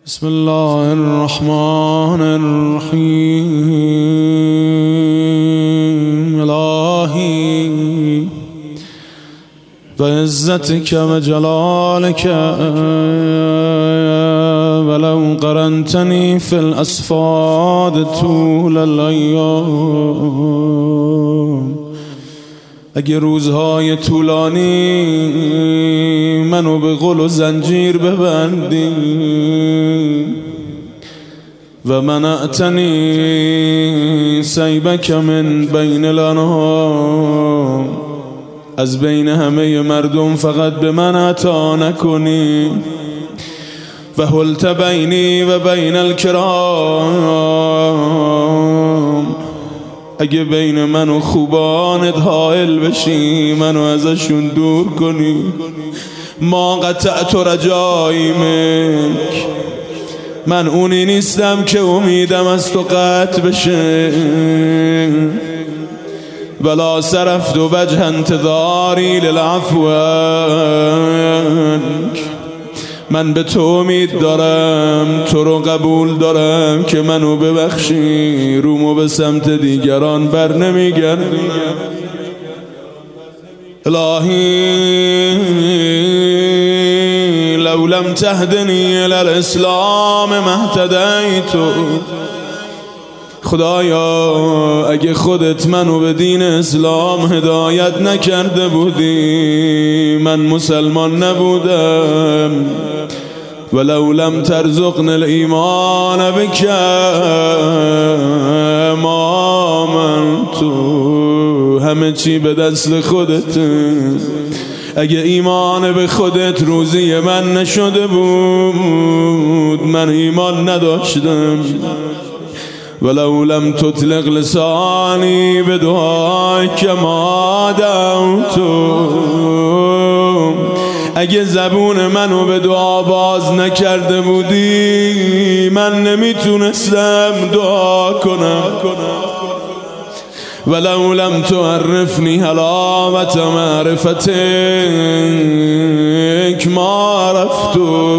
بسم الله الرحمن الرحیم. الهی بعزتك وجلالك ولو قرنتني في الأصفاد طول الأيام، اگه روزهای طولانی منو به غل و زنجیر ببندی و منعتنی سیبک من بین الانام، از بین همه مردم فقط به من عطا نکنی و حلت بینی و بین الکرام، اگه بین من و خوبانت حائل بشی منو ازشون دور کنی. ما قطعت رجایی منک، من اونی نیستم که امیدم از تو قطع بشه، ولا صرفت وجه انتظاری للعفو عنک، من به تو امید دارم، تو رو قبول دارم که منو ببخشی، رومو به سمت دیگران بر نمیگردی. الهی لو لم تهدنی الی الاسلام ما اهتدیت، خدایا اگه خودت منو به دین اسلام هدایت نکرده بودی من مسلمان نبودم. ولو لم ترزقن الایمان بک ما آمنت، همه چی به دست خودت، اگه ایمان به خودت روزی من نشده بود من ایمان نداشتم. ولو لم تطلق لسانی بدعایک ما دعوت، اگه زبون منو به دعا باز نکرده بودی من نمیتونستم دعا کنم. ولو لم تعرفنی حلاوت معرفتک ما عرفت،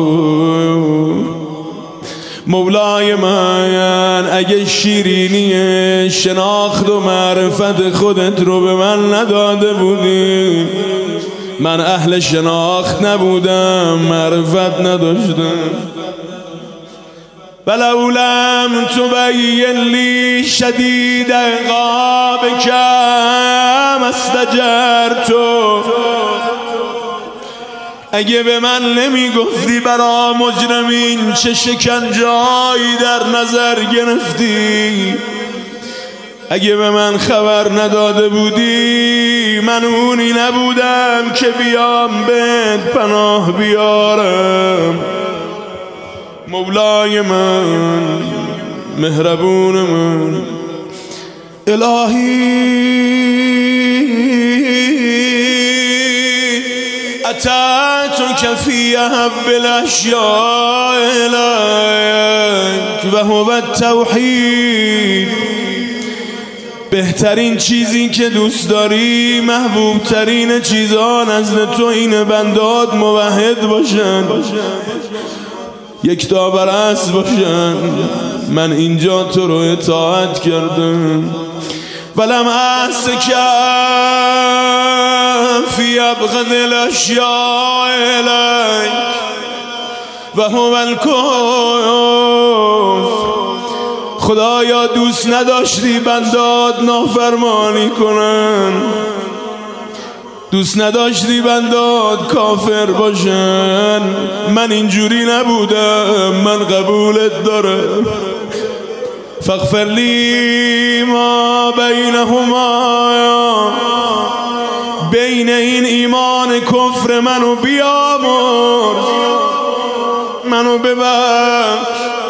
مولای من اگه شیرینی شناخت و معرفت خودت رو به من نداده بودی من اهل شناخت نبودم، معرفت نداشتم. ولو لم تبین لی شدید عقابک ما استجرت، اگه به من نمیگفتی برا مجرمین چه شکنجه‌ای در نظر گرفتی، اگه به من خبر نداده بودی من اونی نبودم که بیام بهت پناه بیارم. مولای من، مهربون من، الهی اتعتک فی احب الاشیاء الیک و هو التوحید، بهترین چیزی که دوست داری، محبوب ترین چیزها نزد تو اینه بندات موحد باشن، یکتا پرست باشن. من اینجا تو رو اطاعت کردم. ولم أعصك في أبغض الأشياء إليك وهو الكفر، خدایا دوست نداشتی بندات نافرمانی کنن، دوست نداشتی بندات کافر باشن. من اینجوری نبودم، من قبولت دارم. فاغفر لی ما بینهما، بین این ایمان کفر منو بیامرز، منو ببخش.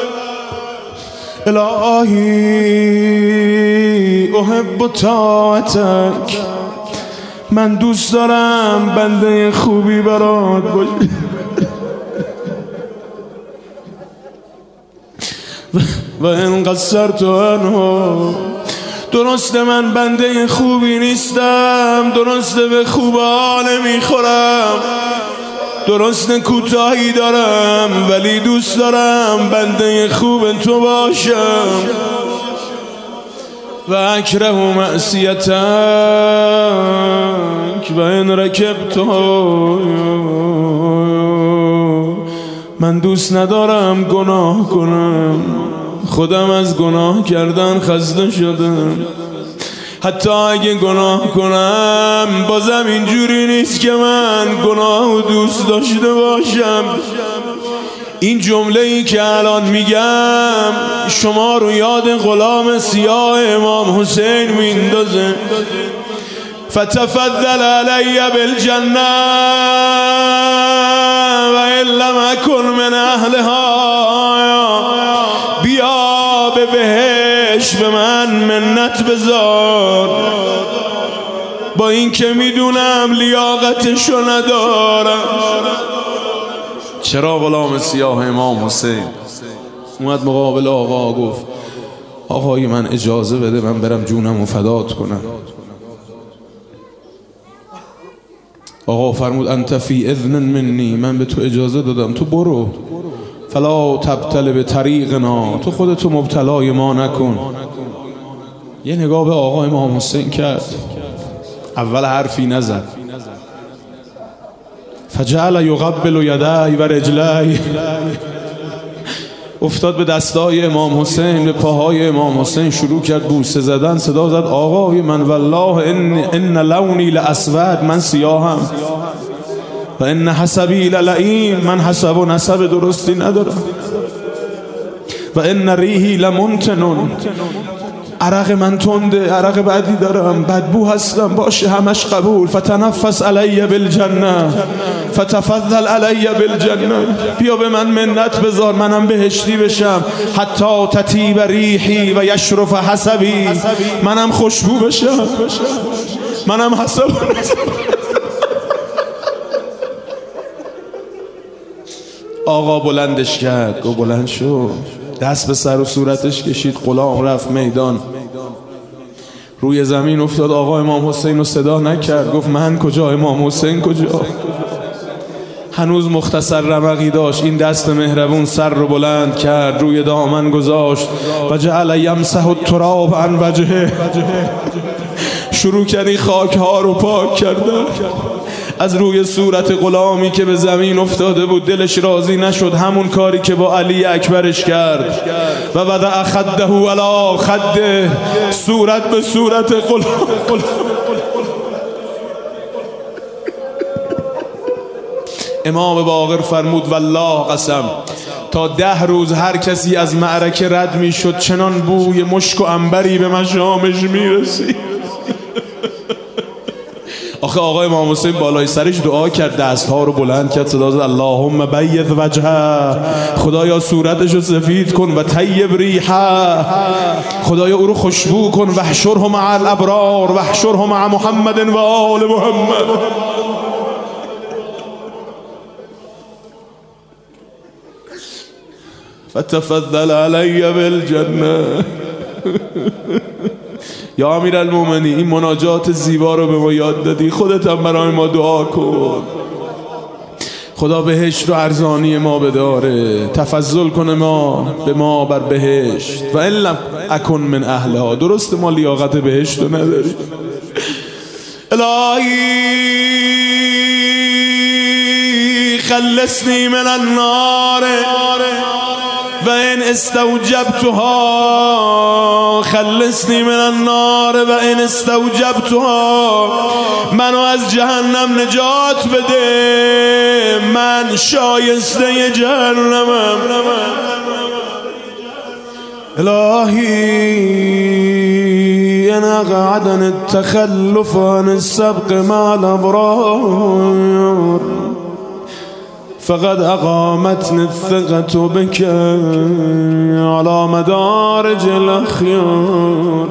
الهی احب طاعتک، من دوست دارم بنده خوبی برات باشی. و ان قصرت عنه، درسته من بنده خوبی نیستم، درسته به خوبا نمیخورم، درست کوتاهی دارم ولی دوست دارم بنده خوب تو باشم. و اکره معصیتک و ان رکبت، من دوست ندارم گناه کنم، خودم از گناه کردن خسته شدم. حتی اگه گناه کنم بازم اینجوری نیست که من گناه و دوست داشته باشم. این جمله ای که الان میگم شما رو یاد غلام سیاه امام حسین میندازه. فتفضل علی بالجنه و ان لم اکن من اهلها، بیا به بهشت به من منت بذار، با این که میدونم لیاقتشو ندارم. چرا غلام سیاه امام حسین اومد مقابل آقا گفت آقای من اجازه بده من برم جونم و فدات کنم. آقا فرمود انت فی اذن منی، من به تو اجازه دادم تو برو. فلا تبتل به طریقنا، تو خودتو مبتلای ما نکن. یه نگاه به آقا امام حسین کرد، اول حرفی نزد. فجعل یقبل یدی و رجلی، افتاد به دستای امام حسین، به پاهای امام حسین شروع کرد بوسه زدن. صدا زد آقای من والله ان لونی لاسود، من سیاهم، و ان حسبی للئیم، من حسب و نسب درستی ندارم، و ان ریحی لمنتن، عرق من تنده، عرق بدی دارم، بدبو هستم، باشه همش قبول. فتنفس علی بالجنه فتفضل علی بالجنه، بیا به من منت بذار منم بهشتی بشم. حتی تطیب ریحی و یشرف حسبی، منم خوشبو بشم، منم حسب. آقا بلندش کرد، گو بلند شو، دست به سر و صورتش کشید. غلام رفت میدان، روی زمین افتاد. آقا امام حسین رو صدا نکرد، گفت من کجا، امام حسین کجا؟ هنوز مختصر رمقی داشت. این دست مهربون سر رو بلند کرد، روی دامن گذاشت و جعل یمسح التراب عن وجهه، شروع کردی خاک ها رو پاک کردن از روی صورت غلامی که به زمین افتاده بود. دلش راضی نشد، همون کاری که با علی اکبرش کرد. و وضع خده علی خده، صورت به صورت غلام. امام باقر فرمود والله قسم، تا 10 روز هر کسی از معرکه رد می شد چنان بوی مشک و عنبری به مشامش می رسید. آخه آقای امام حسین بالای سرش دعا کرد، دستها رو بلند کرد، صدا زد اللهم بید وجهه، خدایا صورتش رو سفید کن، و طیب ریحه، خدایا او رو خوشبو کن، و احشره مع الابرار و احشره مع محمد و آل محمد. فتفضل علی بالجنه. یا امیرالمومنین، این مناجات زیبا رو به ما یاد دادی، خودت هم برای ما دعا کن خدا بهشت رو ارزانی ما بداره، تفضل کنه به ما بر بهشت. و ان لم اکن من اهلها، درست ما لیاقت بهشت رو نداریم. الهی خلصنی من النار و ان استوجبتها، خلصنی من النار و ان استوجبتها، منو از جهنم نجات بده، من شایسته جهنمم. الهی ان اقعدن التخلف عن السبق مع الابرار فقد اقامتني الثقة بك على مدارج الاخيار.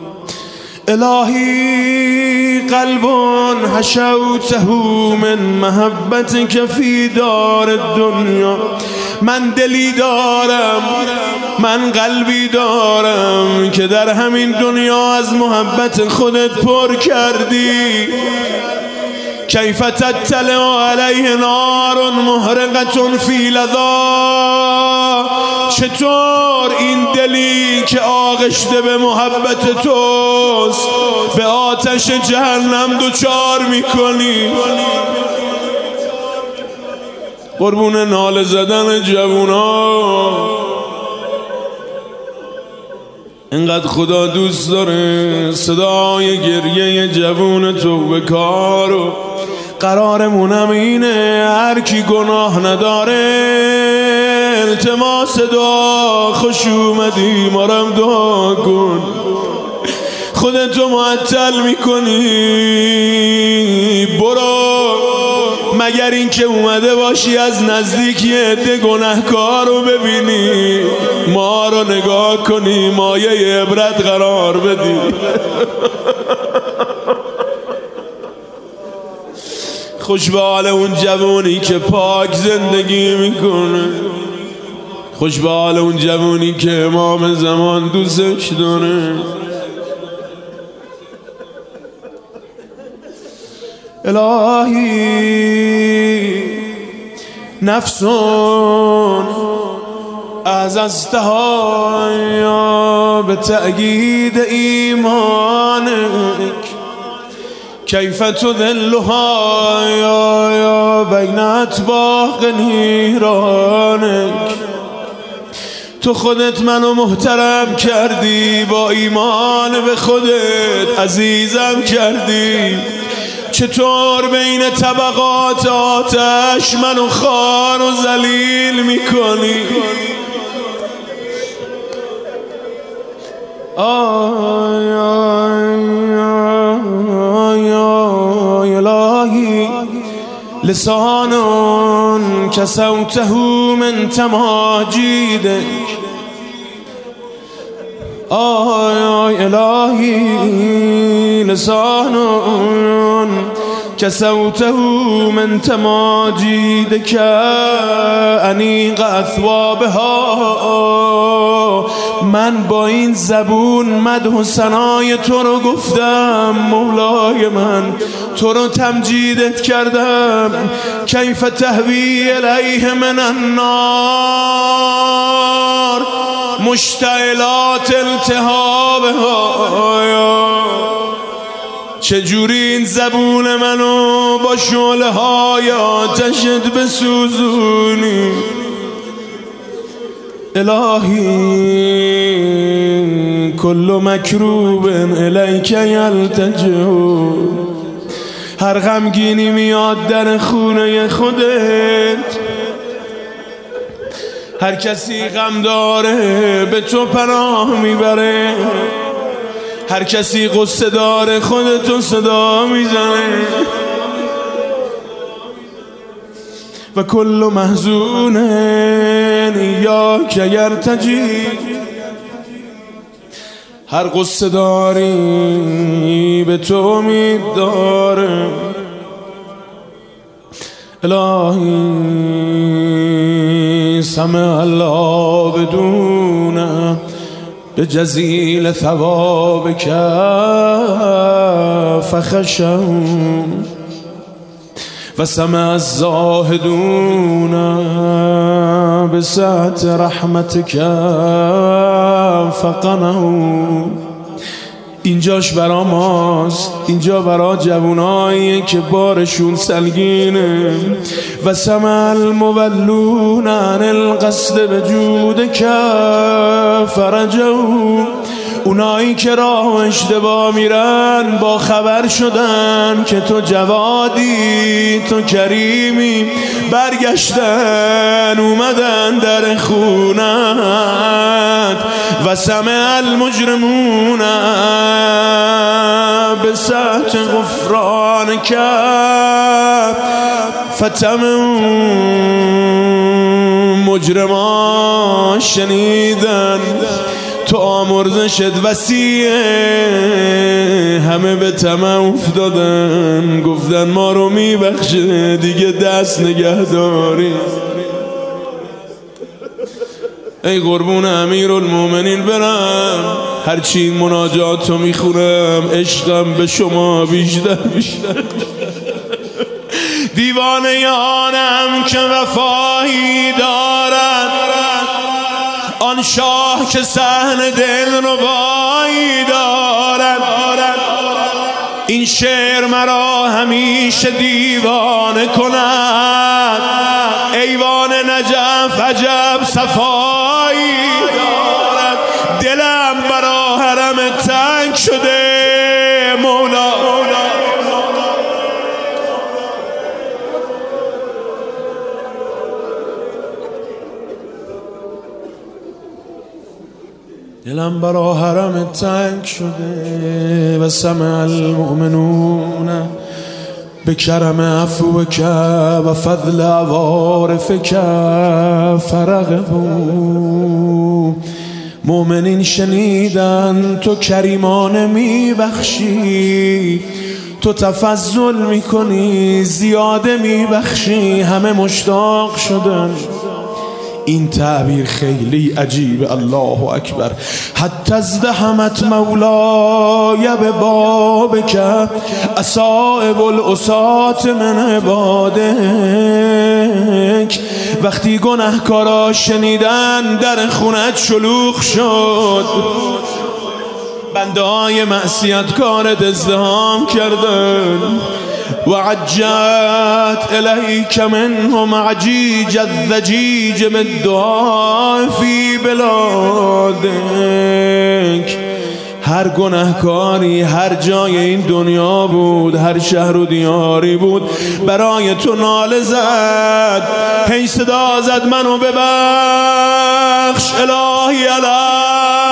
الهی قلب حشوته من محبتك في دار الدنيا، من دلی دارم، من قلبی دارم که در همین دنیا از محبت خودت پر کردی. کیف تطلع علیه نار محرقة فی لظا. چطور این دلی که آغشته به محبت توست به آتش جهنم دوچار میکنی؟ قربون ناله زدن جوونا. اینقدر خدا دوست داره صدای گریه جوون تو به کارو. قرارمونم اینه هر کی گناه نداره التماس دعا. خوش اومدی مارم دعا کن. خودتو معطل میکنی برو، مگر این که اومده باشی از نزدیک یه عده گناهکار رو ببینی، ما رو نگاه کنی، مایه عبرت قرار بدی. خوش به حال اون جوونی که پاک زندگی میکنه. خوش به حال اون جوونی که امام زمان دوستش داره. الهی نفسون اعززتها به تأیید ایمانک کیف تذلها یا بین اطباق نیرانک. تو خودت منو محترم کردی، با ایمان به خودت عزیزم کردی. چطور بین طبقات آتش منو خوار و ذلیل میکنی؟ الهی لسان کسوته من تماجیدک. الهی لسان کسوته من تماجیدک انیق اثوابها. من با این زبون مدح و ثنای تو رو گفتم مولای من، تو رو تمجیدت کردم. کیف تهوی الیه من النار مشتعلات التهابها. چجوری این زبون منو با شعله های آتشت بسوزونی؟ الهی کل مکروب الیک یلتجئ. هر غمگینی میاد در خونه خودت، هر کسی غم داره به تو پناه میبره، هر کسی قصه داره خودتو صدا میزنه. و کل محزون ایاک یرتجی. هر قصه داری به تو امید داره. الهی سمع الله بدونه به جزیل ثوابک فخشهم و سمع الزاهدون به سعت رحمتک فقنهم. اینجاش برا ماست، اینجا برا جوانایی که بارشون سلگینه. و سمع المولون عن القصد بجودک فرجهم. اونایی که راه اشتباه میرن با خبر شدن که تو جوادی، تو کریمی، برگشتن اومدن در خونت. و سمع المجرمون به سعت غفرانک فتموا. مجرمان شنیدن تو آمرزشت وسیعه، همه به طمع افتادن، گفتن ما رو میبخشه دیگه دست نگه داری. ای قربون امیرالمومنین برم، هرچی مناجاتو میخونم عشقم به شما بیشتر. دیوانه آنم که وفایی دارد، آن شاه که صحن دلربایی دارد. این شعر مرا همیشه دیوانه کند، ایوان نجف عجب صفایی دارد. دلم برا حرم تنگ شده مولا، دلم برا حرم تنگ شده و سمع المؤمنون به کرم عفوک و فضل عوارفک فرغبوا. مؤمنین شنیدن تو کریمانه میبخشی، تو تفضل میکنی زیاده میبخشی، همه مشتاق شدن. این تعبیر خیلی عجیب. الله اکبر. حتی ازدحمت مولای به بابک اصائب الاسات من عبادک. وقتی گناهکارا شنیدن در خونت شلوغ شد، بنده های معصیتکارت ازدحام کردن. و عجت الیک منهم عجیج الضجیج من دعا فی بلادک. هر گناهکاری هر جای این دنیا بود، هر شهر و دیاری بود، برای تو ناله زد، هی صدا زد منو ببخش الهی الهی.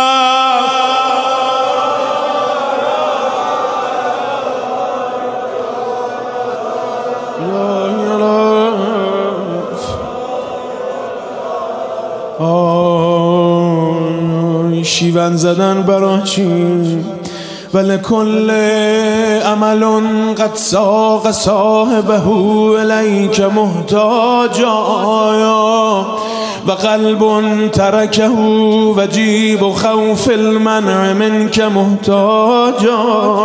شیون زدن برا چی؟ ولکل عمل قد ساق صاحبه الیک محتاجا و قلب ترکه وجیب خوف المنع منک محتاجا.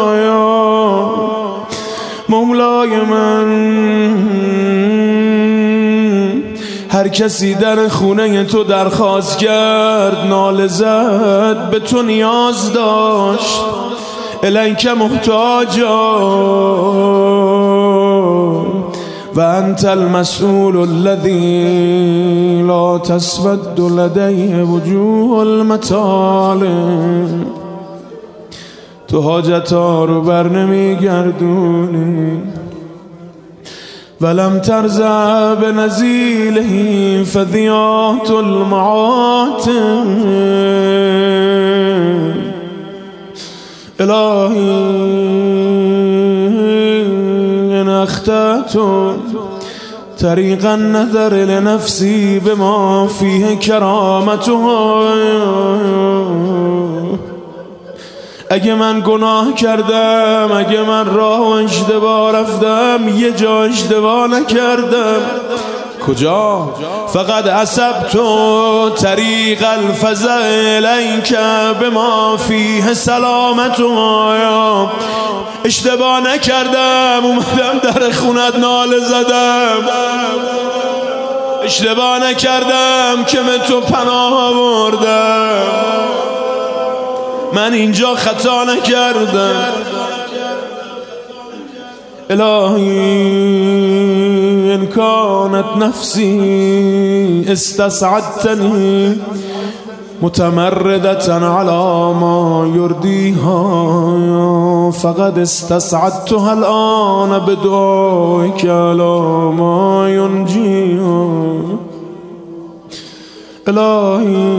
مولای من، هر کسی در خونه تو درخواست کرد، ناله زد، به تو نیاز داشت، الیک محتاجا و انت المسئول الذی لا تسود لدیه وجوه المطالب. تو حاجتها رو بر نمیگردونی، ولم ترزع بنزیله فذیات المعاتم. الهی ان اخطأت طریق النظر لنفسی بما فیه کرامتها. اگه من گناه کردم، اگه من راه و اشتباه رفتم، یه جا اشتباه نکردم. کجا؟ فقط عصبت طریق الفزع الیک بما فیه سلامتها. اشتباه نکردم، اومدم در خونت ناله زدم. اشتباه نکردم که به تو پناه آوردم. من اینجا خطا نکردم. الهی ان کانت نفسی استسعدتنی متمردة على ما يرضيها فقد استسعدتها الآن بدعائك على ما ينجيها. الهي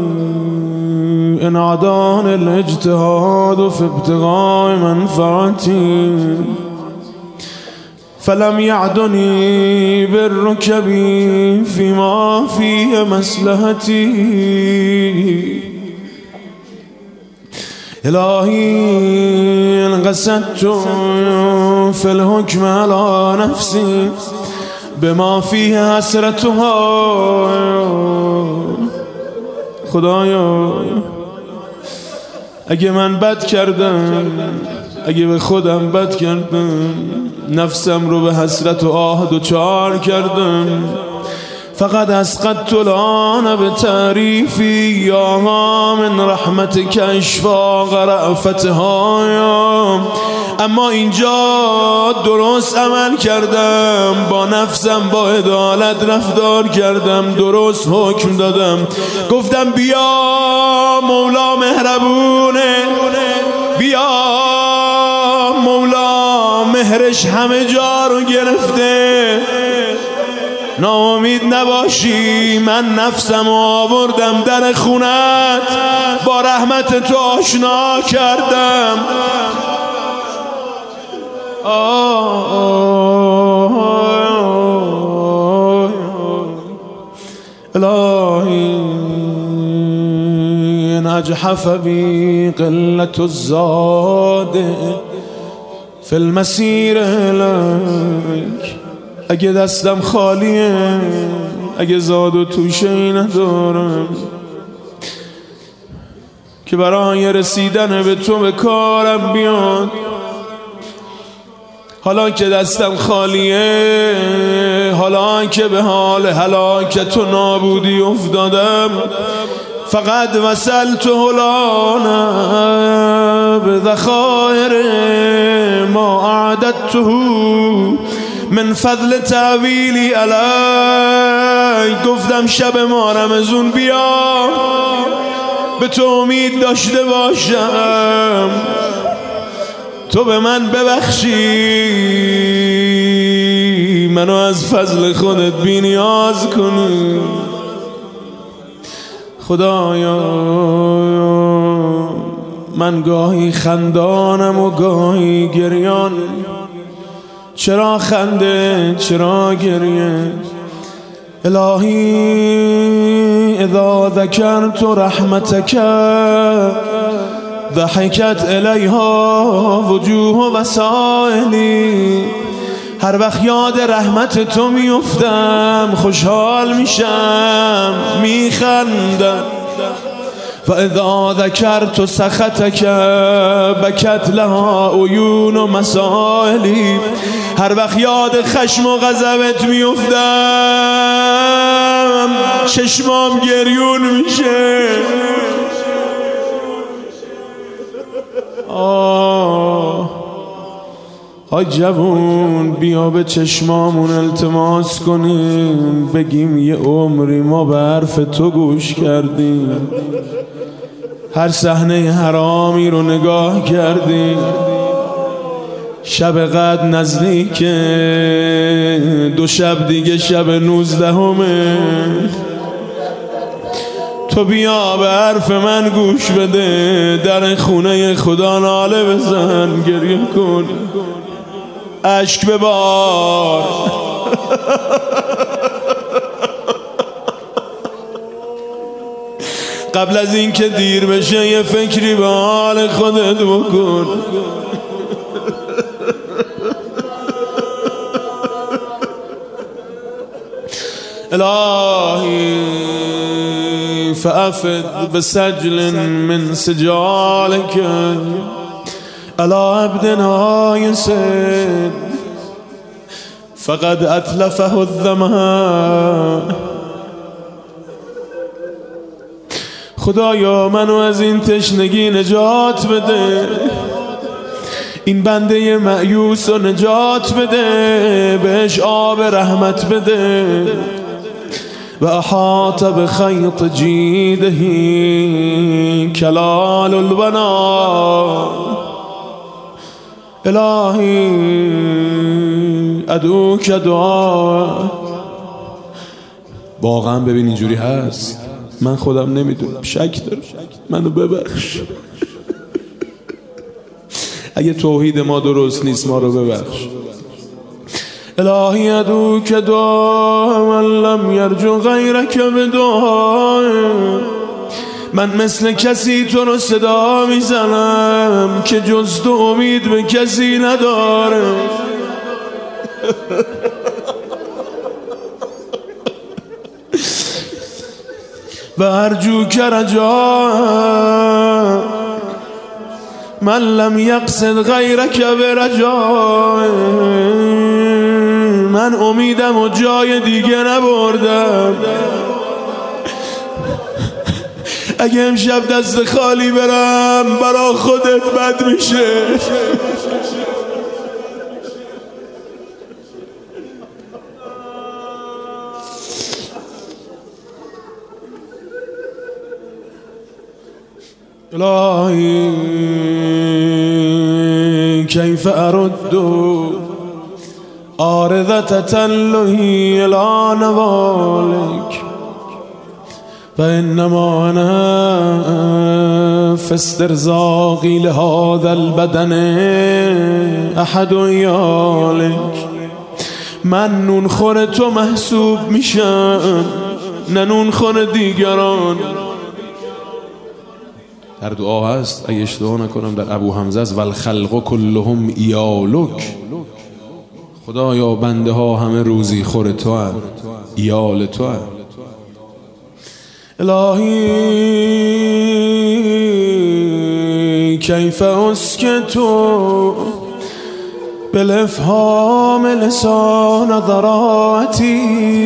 إن عداني الاجتهاد في ابتغاء منفعتي فلم يعدني بالركب فيما فيه مصلحتي. إلهي إن قصدت في الحكم على نفسي بما فيه حسرتها. خدایا اگه من بد کردم، اگه به خودم بد کردم، نفسم رو به حسرت و آه دوچار کردم. فقط اسقطت الان به تعریفی یا من رحمتک اشفاق رأفتهایم. اما اینجا درست عمل کردم، با نفسم با عدالت رفتار کردم، درست حکم دادم، گفتم بیا مولا مهربونه، بیا مولا مهرش همه جا رو گرفته، ناامید نباشی، من نفسم آوردم در خونت، با رحمت تو آشنا کردم. الهی نجحف بی قلت الزاد فی المسیر الیک. اگه دستم خالیه، اگه زاد و توشه‌ای ندارم که برای رسیدن به تو به کارم بیاد، حالا که دستم خالیه، حالا که به حال هلاکت و نابودی افتادم، فقط وصلت هلانا بذخائر ما اعددته من فضل تعویلی علی. گفتم شب ما رمضون بیا، به تو امید داشته باشم، تو به من ببخشی، منو از فضل خودت بی نیاز کنی. خدایا من گاهی خندانم و گاهی گریان، چرا خنده چرا گریه؟ الهی اذا ذکرت رحمتک ضحکت الیها وجوه وسائلی. هر وقت یاد رحمت تو میفتم خوشحال میشم، میخندم. و اذا ذکرت سخطک بکت لها عیون و مسائلی. هر وقت یاد خشم و غضبت میفتم چشمام گریون میشه. آی جوون بیا به چشمامون التماس کنیم، بگیم یه عمری ما به حرف تو گوش کردیم، هر صحنه حرامی رو نگاه کردیم. شب قدر نزدیک، 2 شب دیگه شب 19. تو بیا به حرف من گوش بده، در خونه خدا ناله بزن، گریه کن، اشک ببار. قبل از این که دیر بشه یه فکری به حال خودت بکن. الهی فأفد بسجل من سجالك على عبدنا يسد فقد أتلفه الظمأ. خدایا منو از این تشنگی نجات بده، این بنده مأیوس رو نجات بده، بهش آب رحمت بده. و احاط بخیط جیده کلال البنا. الهی ادعوک دعا. واقعا ببین اینجوری هست، من خودم نمیدونم، شک دارم، منو ببخش. اگه توحید ما درست نیست ما رو ببخش. الهی ادعوک دعا من لم یرجو غیرک بدعای. من مثل کسی تو رو صدا میزنم که جز تو امید به کسی نداره. و ارجوک رجا من لم یقصد غیرک برجای، من امیدم و جای دیگه نبردم. اگه امشب دست خالی برم برا خودت بد میشه. الهی کیف ارد عارضة تلهی الى نوالک فإنما أنا في استرزاقي لهذا البدن أحد عيالك. من نون خور تو محسوب میشم، نه نون خور دیگران. در دعا هست اگه اشتباه نکنم در ابو حمزه است والخلق كلهم ایالک. خدایا بنده ها همه روزی خور تو هست، ایال تو هست. الهی کیف اسکت بالافهام لسان ضراعتی.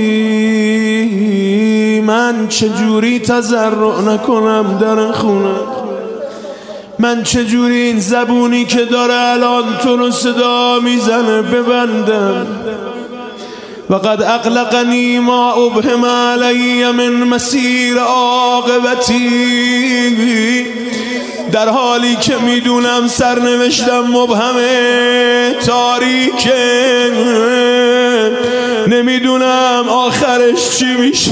من چجوری تضرع نکنم در خونه؟ من چجوری این زبونی که داره الان تو رو صدا میزنه ببندم؟ وقد اقلقنی ما ابهم علی من مسیر عاقبتی. در حالی که میدونم سرنوشتم مبهمه، تاریکه، نمیدونم آخرش چی میشه.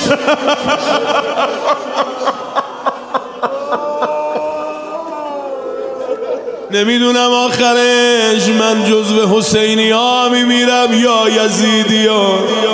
نمیدونم آخرش من جزو حسینی ها میمیرم یا یزیدی ها.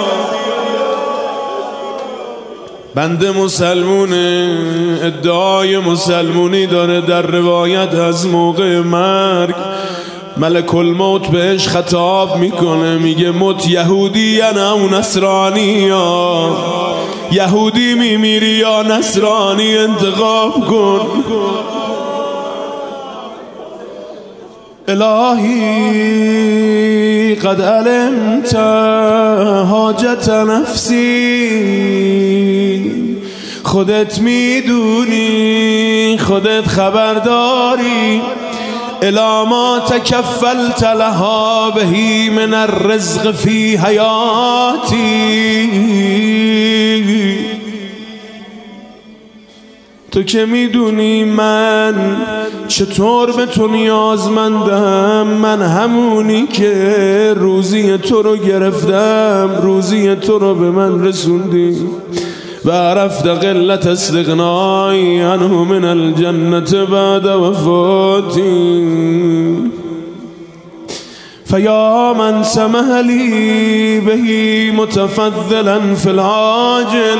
بنده مسلمونه، ادعای مسلمونی داره. در روایت از موقع مرگ ملک الموت بهش خطاب میکنه، میگه مت یهودی یا نصرانی، یا یهودی میمیری یا نصرانی، انتخاب کن. الهی قد علمت حاجت نفسی. خودت میدونی، خودت خبرداری. الی ما تکفلت لها بهی من الرزق فی حیاتی. تو که میدونی من چطور به تو نیازمندم. من همونی که روزی تو رو گرفتم، روزی تو رو به من رسوندی. و عرفت قلت استغنای عنه من الجنة بعد وفاتی. فیا من سمح لی بهی متفضلا فی العاجل،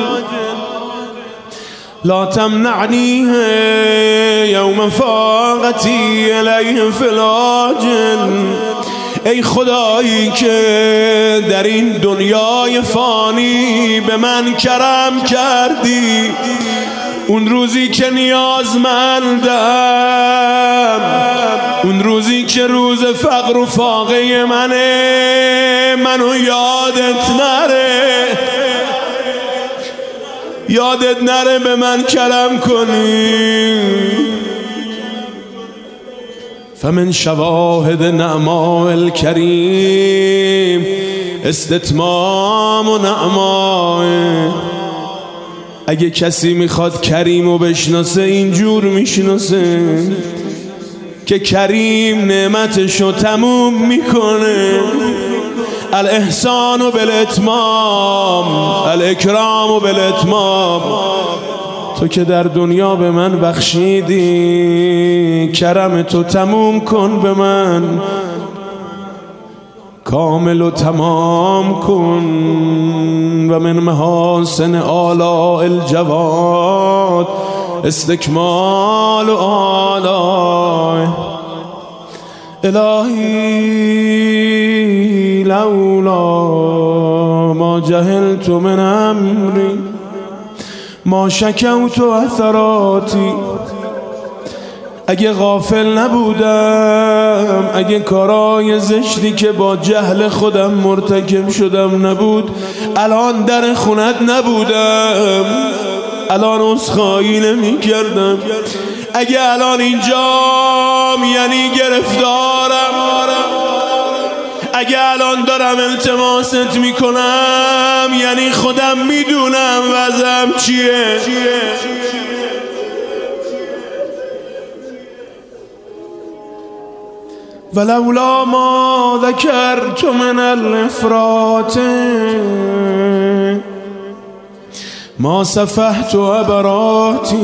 لا تمنعنیه یوم فاقتی الیه فی العاجل. ای خدایی که در این دنیای فانی به من کرم کردی، اون روزی که نیازمندم، اون روزی که روز فقر و فاقه منه، منو یادت نره، یادت نره به من کرم کنی. فمن شواهد نعماء الکریم استتمام و نعماء. اگه کسی میخواد کریمو بشناسه اینجور میشناسه که کریم نعمتشو تموم میکنه. الاحسان بالاتمام، الاکرام بالاتمام. تو که در دنیا به من بخشیدی، کرم تو تموم کن به من، کامل و تمام کن. و من محاسن آلاء الجواد استکمال و آلاء. الهی لولا ما جهلت من امری ما شکوت اثراتی. اگه غافل نبودم، اگه کارای زشتی که با جهل خودم مرتکب شدم نبود، الان در خونت نبودم، الان عذرخواهی نمی کردم. اگه الان اینجام یعنی گرفتارم، اگه الان دارم التماست میکنم یعنی خودم میدونم وضعم چیه. ولولا ما ذکرت من الافراط ما صفحت عبراتی.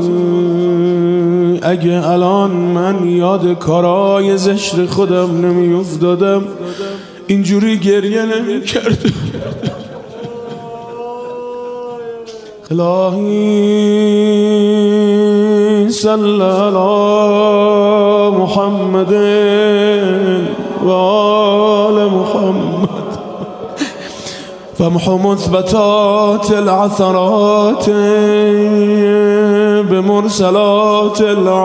اگه الان من یاد کارای زشت خودم نمی افتادم اینجوری گریه نمی کردم. الهی صلی علی محمد و آل محمد فامحو مثبتات العثرات بمرسلات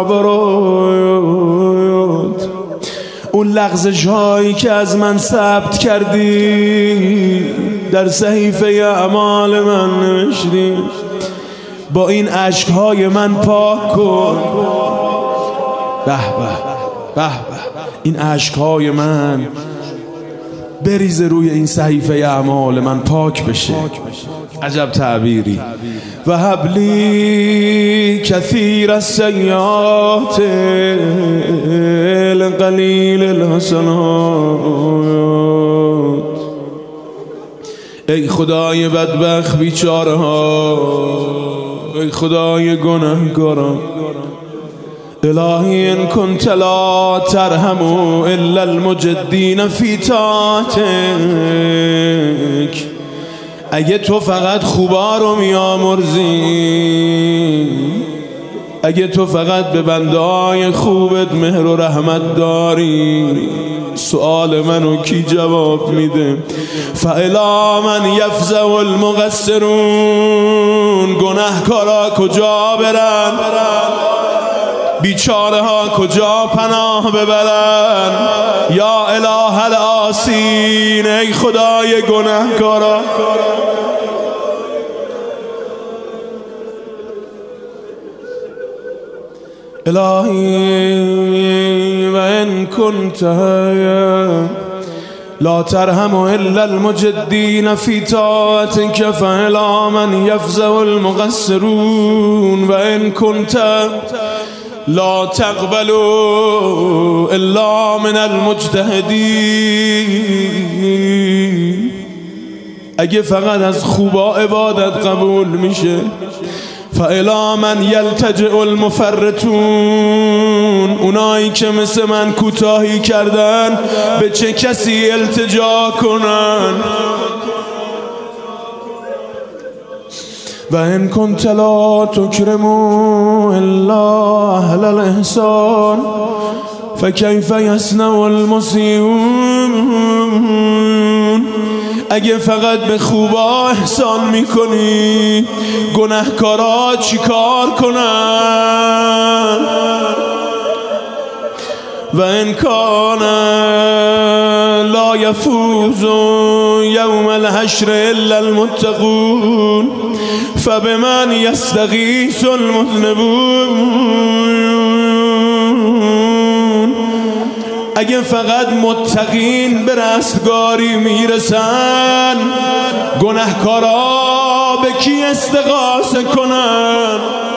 العبرات. اون لغزش هایی که از من ثبت کردی در صحیفه اعمال من نوشتی، با این اشک های من پاک کن. به به به به، این اشک های من بریزه روی این صحیفه اعمال من، پاک بشه. عجب تعبیری. و حبلی کثیر السیئات القلیل الحسنات. ای خدای بدبخت بیچاره ها، ای خدای گناهگاران، الهی ان کنت لا ترحم الا المجدین فی طاعتک. اگه تو فقط خوبا رو میامرزی، اگه تو فقط به بنده‌های خوبت مهر و رحمت داری، سؤال منو کی جواب میده؟ فالی من یفزع المقصرون. گناهکارا کجا برن؟ بیچاره ها کجا پناه ببرن؟ یا اله العاصین، ای خدای گناهکارا. الهی و ان کنت لا ترحم الا المجدین فی طاعتک فالی من یفزع المقصرون و ان کنت لا تقبل الا من المجتهدین. اگه فقط از خوبا عبادت قبول میشه، فالی من یلتجئ المفرطون. اونایی که مثل من کوتاهی کردن به چه کسی التجا کنن؟ و ان کنت لا تکرم الا اهل الاحسان فکیف یصنع المسیئون. اگه فقط به خوبا احسان میکنی، گناهکارا چیکار کنن؟ و ان کان لا یفوز یوم الحشر الا المتقون فبمن یستغیث المذنبون. اگه فقط متقین به رستگاری میرسن، گناهکارا به کی استغاثه کنن؟